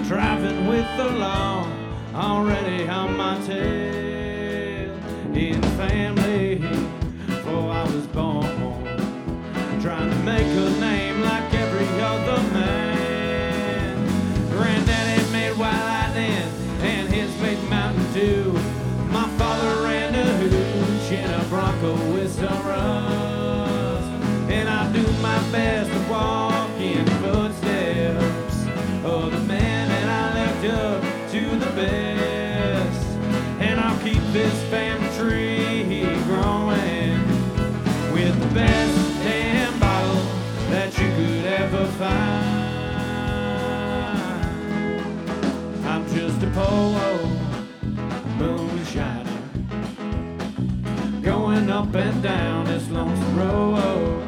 driving with the law already on my tail. In family, before I was born, trying to make a name like every other man. Granddaddy made White Lightning and his big Mountain Dew. My father ran a hooch in a Bronco with some rust. And I do my best to walk in footsteps of the man that I left up to the best. And I'll keep this family tree growing with the best damn bottle that you could ever find. I'm just a poor moonshiner going up and down this lonesome road.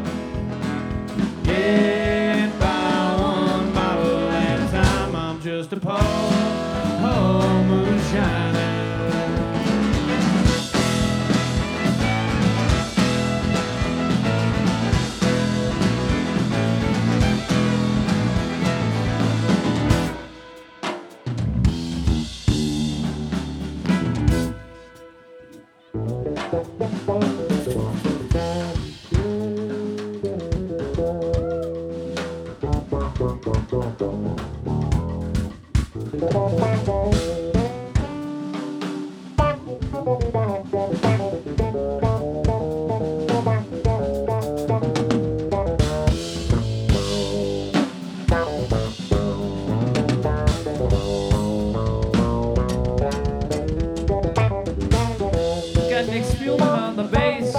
Get by one bottle at a time. I'm just a poor moonshiner. Got Nick Spielman on the bass.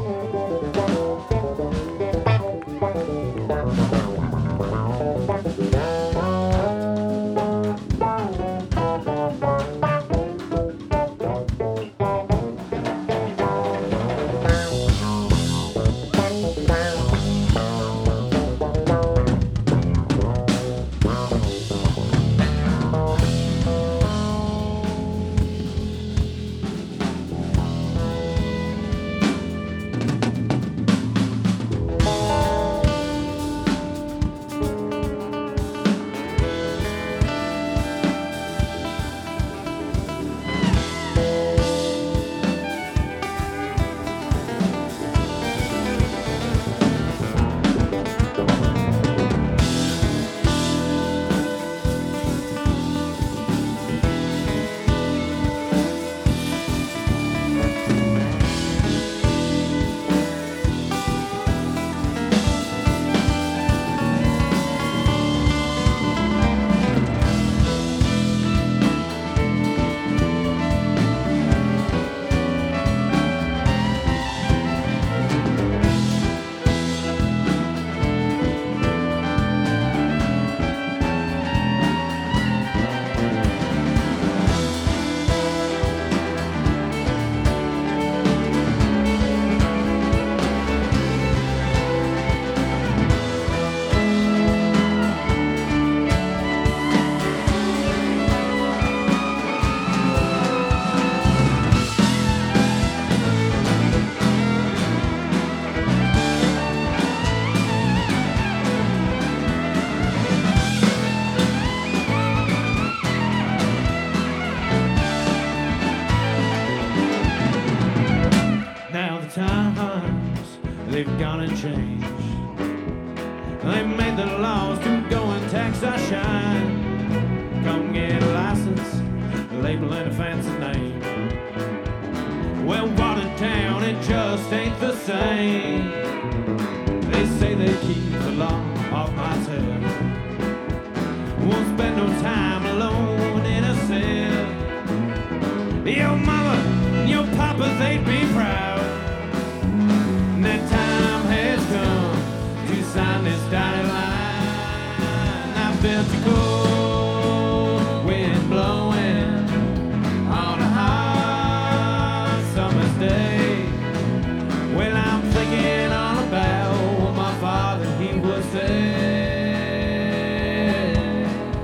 Times they've gone and changed. They made the laws to go and tax our shine. Come get a license, label and a fancy name. Well, Watertown, it just ain't the same. They say they keep the law off my tail. Won't spend no time alone in a cell. Your mama, your papa, they'd be proud. That time has come to sign this dotted line. I felt the cold wind blowing on a hot summer's day. Well, I'm thinking all about what my father, he would say.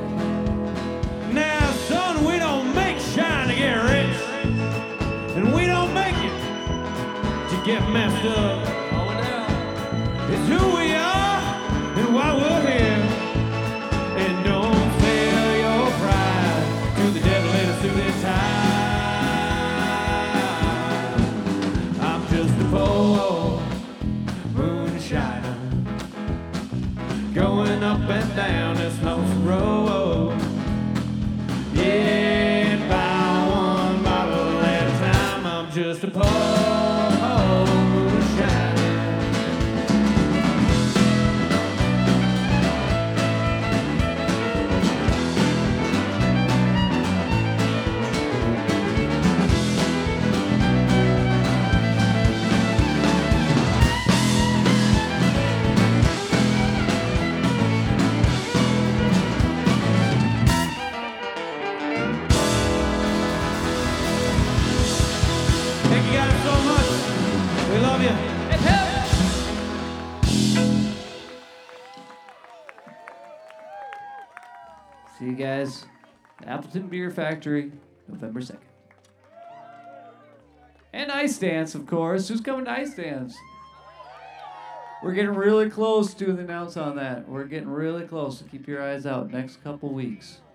Now, son, we don't make shine to get rich, and we don't make it to get messed up. It's who we are and why we're here. And don't sell your up and down this lonesome road. Yeah, by one bottle at a time, I'm just a poor moonshine. Thank you guys so much. We love you. Hip, hip. See you guys at Appleton Beer Factory, November 2nd. And Ice Dance, of course. Who's coming to Ice Dance? We're getting really close to the announce on that. We're getting really close, so keep your eyes out next couple weeks.